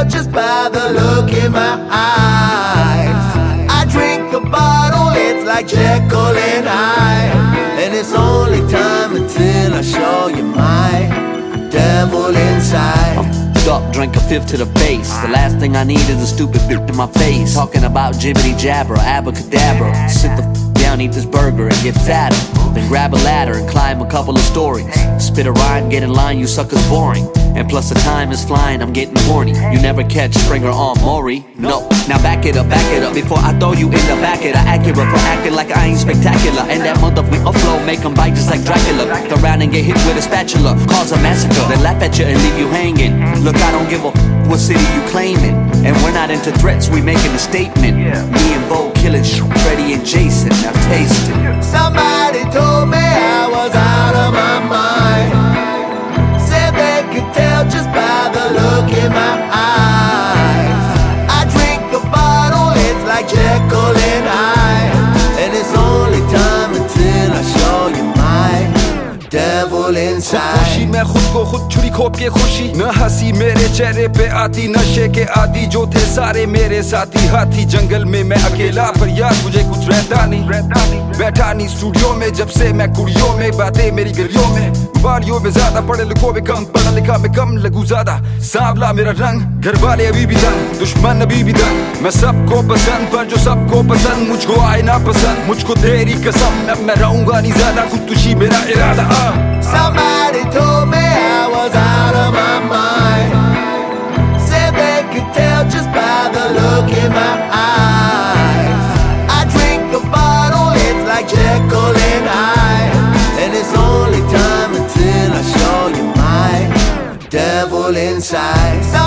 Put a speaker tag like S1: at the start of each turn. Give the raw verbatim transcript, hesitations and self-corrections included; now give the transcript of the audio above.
S1: tell just by the look in my eyes. I drink a bottle, it's like Jekyll and Hyde, and it's only time until I show you my devil inside.
S2: I'm f***ed up, drink a fifth to the face. The last thing I need is a stupid bitch in my face talking about jibbity jabber, abracadabra. Sit the f*** down, eat this burger and get fatter. Then grab a ladder and climb a couple of stories. Spit a rhyme, get in line, you suckers boring. And plus the time is flying, I'm getting horny. You never catch Springer on Maury, no. Now back it up, back it up before I throw you in the back it. I accurate for acting like I ain't spectacular. And that motherfucker flow make them bite just like Dracula. Back around and get hit with a spatula, cause a massacre, then laugh at you and leave you hanging. Look, I don't give a f*** what city you claiming. And we're not into threats, we making a statement. Me and Bo killing sh- Freddy and Jason, now taste it.
S1: Somebody told me I was out of my mind. Said they could tell just by the look in my eyes. I drink a bottle, it's like Jekyll and Hyde, and it's only time until I show you my devil inside.
S3: खुशी मैं खुद को खुद छुरी खोप के खुशी न हंसी मेरे चेहरे पे आती नशे के आदि जो थे सारे मेरे साथी हाथी जंगल में मैं अकेला पर यार मुझे कुछ रहता नहीं बैठा नहीं स्टूडियो में जब से मैं कुड़ियों में बातें मेरी गलियों में बारियों में ज्यादा पढ़े लिखों में कम पढ़ा लिखा में कम लगू ज्यादा सांवला मेरा रंग घर वाले अभी भी दंग दुश्मन अभी भी दंग मैं सबको पसंद पर जो सबको पसंद मुझको आए ना पसंद मुझको तेरी कसम अब मैं रहूंगा नहीं ज्यादा खुदकुशी मेरा इरादा
S1: Somebody told me I was out of my mind. Said they could tell just by the look in my eyes. I drink a bottle, it's like Jekyll and Hyde, and it's only time until I show you my devil inside.